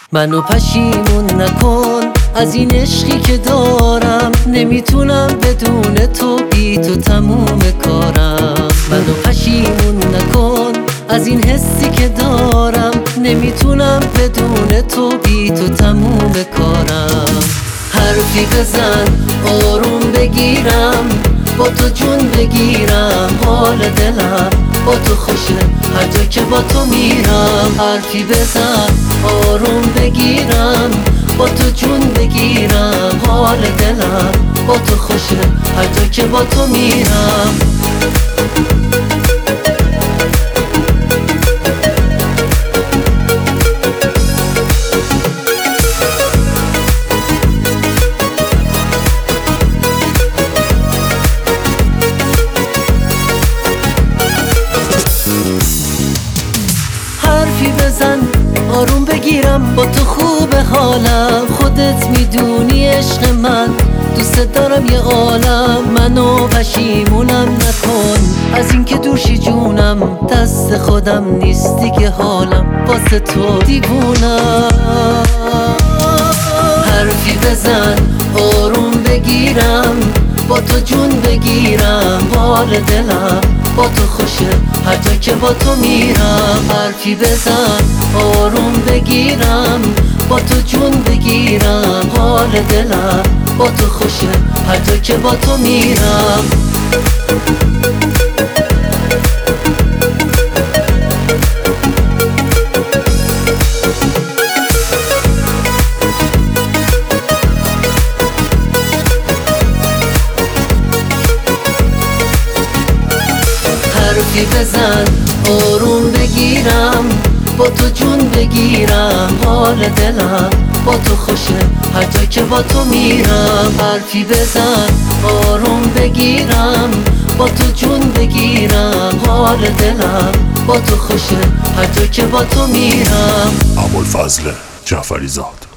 منو پشیمون نکن از این عشقی که دارم، نمیتونم بدون تو، بی تو تموم کارم. منو پشیمون نکن از این حسی که دارم، نمیتونم بدون تو، بی تو تموم کارم. حرفی بزن آروم بگیرم، با تو جون بگیرم، حال دلم با تو خوشه هر جا که با تو میرم. حرفی بزن آروم بگیرم، با تو جون بگیرم، حال دلم با تو خوشه هر جا که با تو میرم. حرفی بزن آروم بگیرم، با تو خوب حالم، خودت میدونی عشق من دوست دارم یه عالم. منو پشیمونم نکن از این که دوشی جونم، دست خودم نیستی که حالم واسه تو دیوونم. حرفی بزن آروم بگیرم، با تو جون بگیرم، حال دلم با تو خوشه هر جا که با تو میرم. حرفی بزن آروم بگیرم، با تو جون بگیرم، حال دلم با تو خوشه هر جا که با تو میرم. حرفی بزن آروم بگیرم، با تو جون بگیرم، حال دلم با تو خوشه هر جا که با تو میرم. حرفی بزن آروم بگیرم، با تو جون بگیرم، حال دلم با تو خوشه هر جا که با تو میرم. ابوالفضل جعفری زاد.